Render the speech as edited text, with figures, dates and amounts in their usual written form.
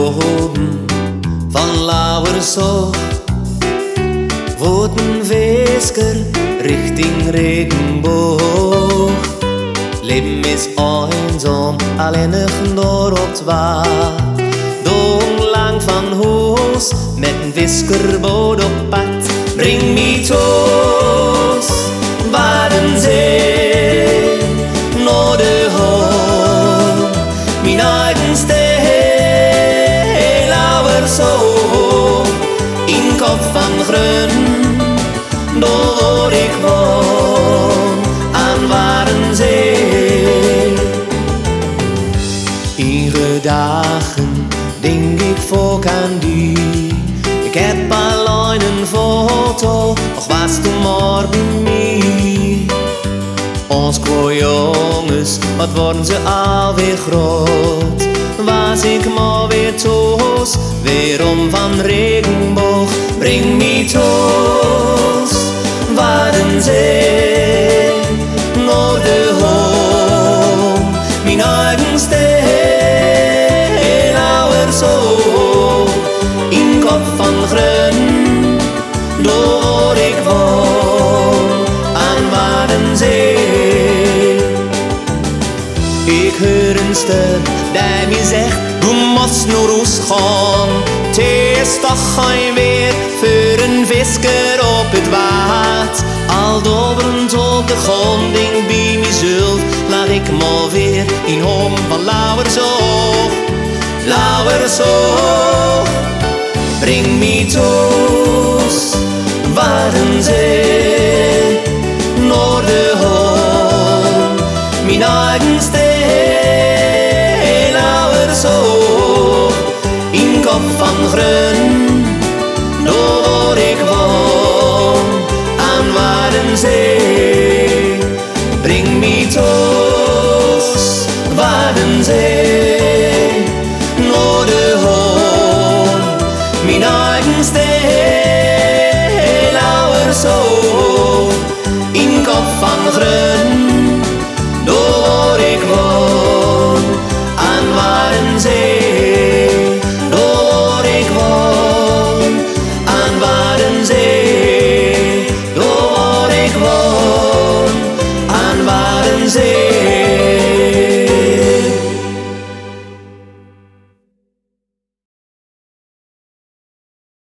boden van Lauwershoog wordt een wesker richting regenboog. Leven is eenzaam, alleenig door op het water. Dong lang van huis met een viskerboot op pad. Breng me toos waar een zee naar de hoog. Mijn eigen stee, Lauwershoog, in kop van grun, door ik woon aan Warenzee. In gedachten denk ik volk aan die. Ik heb alleen een foto, nog was toen maar bij mij. Ons kwa jongens, wat worden ze alweer groot. Was ik maar weer toos, weerom van regenboog. Breng me toos, Warenzee, naar de hoog. Mijn eigen stee, Lauwershoog, in kop van grun, door ik woon aan Warenzee. Ik hoor een stem die mij zegt, du moest naar huis gaan. Het is toch geen weer voor een visker op het water. Al dobberend op de gronding bij mezelf, laat ik maar weer in hom van Lauwershoog. Lauwershoog, breng me toos, Warenzee, naar de hoog. Mijn eigen stee, Lauwershoog, in kop van grun, door ik woon aan Warenzee. Breng me toos, Warenzee.